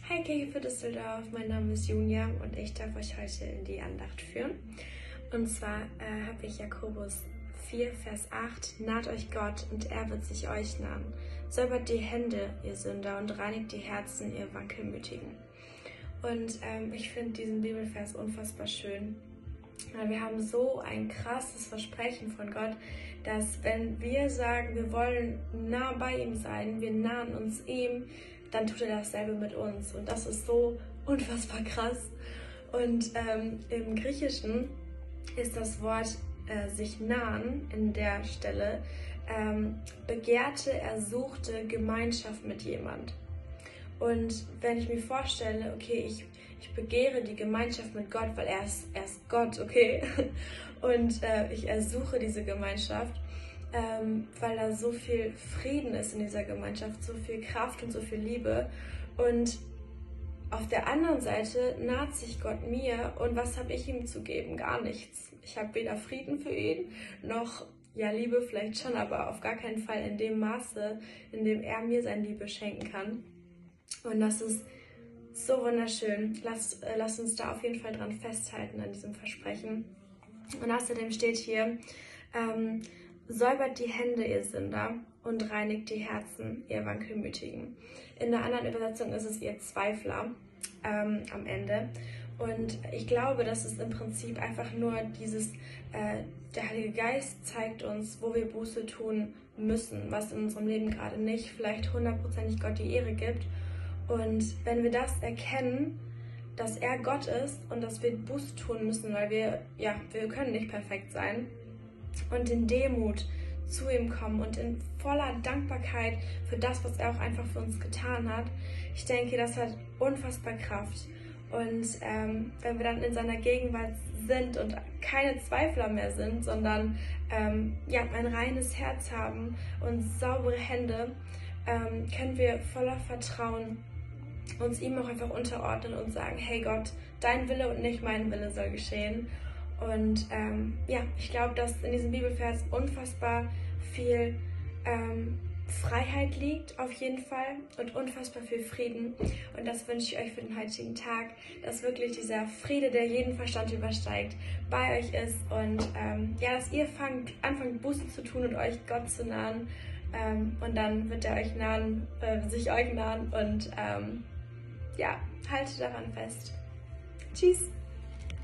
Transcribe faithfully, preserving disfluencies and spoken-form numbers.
Hi Kirche Düsseldorf, mein Name ist Julia und ich darf euch heute in die Andacht führen. Und zwar äh, habe ich Jakobus vier, Vers acht, naht euch Gott und er wird sich euch nahen. Säubert die Hände, ihr Sünder, und reinigt die Herzen, ihr Wankelmütigen. Und ähm, ich finde diesen Bibelvers unfassbar schön. Wir haben so ein krasses Versprechen von Gott, dass wenn wir sagen, wir wollen nah bei ihm sein, wir nahen uns ihm, dann tut er dasselbe mit uns. Und das ist so unfassbar krass. Und ähm, im Griechischen ist das Wort äh, sich nahen in der Stelle ähm, begehrte, ersuchte Gemeinschaft mit jemand. Und wenn ich mir vorstelle, okay, ich, ich begehre die Gemeinschaft mit Gott, weil er ist, er ist Gott, okay, und äh, ich ersuche diese Gemeinschaft, ähm, weil da so viel Frieden ist in dieser Gemeinschaft, so viel Kraft und so viel Liebe. Und auf der anderen Seite naht sich Gott mir und was habe ich ihm zu geben? Gar nichts. Ich habe weder Frieden für ihn, noch, ja, Liebe vielleicht schon, aber auf gar keinen Fall in dem Maße, in dem er mir seine Liebe schenken kann. Und das ist so wunderschön. Lasst, äh, lasst uns da auf jeden Fall dran festhalten, an diesem Versprechen. Und außerdem steht hier, ähm, säubert die Hände, ihr Sünder, und reinigt die Herzen, ihr Wankelmütigen. In der anderen Übersetzung ist es ihr Zweifler ähm, am Ende. Und ich glaube, das ist im Prinzip einfach nur dieses, äh, der Heilige Geist zeigt uns, wo wir Buße tun müssen, was in unserem Leben gerade nicht vielleicht hundertprozentig Gott die Ehre gibt. Und wenn wir das erkennen, dass er Gott ist und dass wir Buße tun müssen, weil wir, ja, wir können nicht perfekt sein, und in Demut zu ihm kommen und in voller Dankbarkeit für das, was er auch einfach für uns getan hat, ich denke, das hat unfassbar Kraft. Und ähm, wenn wir dann in seiner Gegenwart sind und keine Zweifler mehr sind, sondern ähm, ja, ein reines Herz haben und saubere Hände, ähm, können wir voller Vertrauen uns ihm auch einfach unterordnen und sagen, hey Gott, dein Wille und nicht mein Wille soll geschehen. Und ähm, ja, ich glaube, dass in diesem Bibelvers unfassbar viel ähm, Freiheit liegt, auf jeden Fall, und unfassbar viel Frieden. Und das wünsche ich euch für den heutigen Tag, dass wirklich dieser Friede, der jeden Verstand übersteigt, bei euch ist und ähm, ja, dass ihr fangt, anfangt Buße zu tun und euch Gott zu nahen. Ähm, und dann wird er euch nahen, äh, sich euch nahen und ähm, ja, haltet daran fest. Tschüss!